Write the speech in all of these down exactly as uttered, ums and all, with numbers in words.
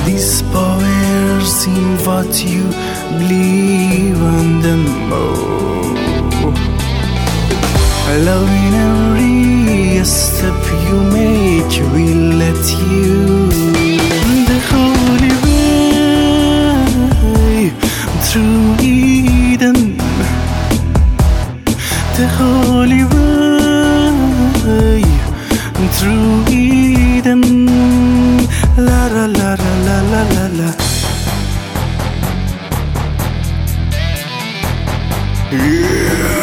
These powers in what you believe and the more. Loving every step you make will let you the holy way through Eden. The holy way through Eden. La la la la la la la la. Yeah.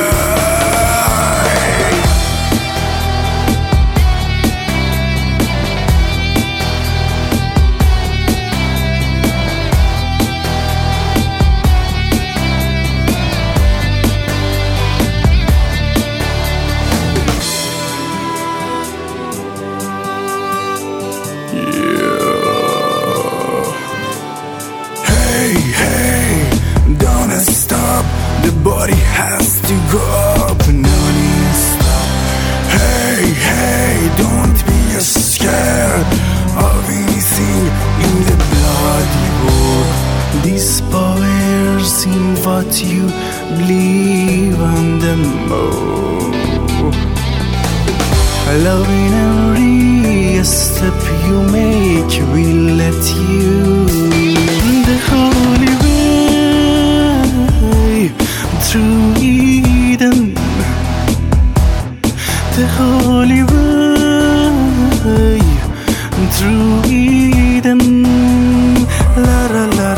The body has to go up and no need to stop. Hey, hey, don't be scared of anything in the bloody war. These powers in what you believe and the more. Loving every step you make will let you the holy through Eden. The holy way through Eden. La la la.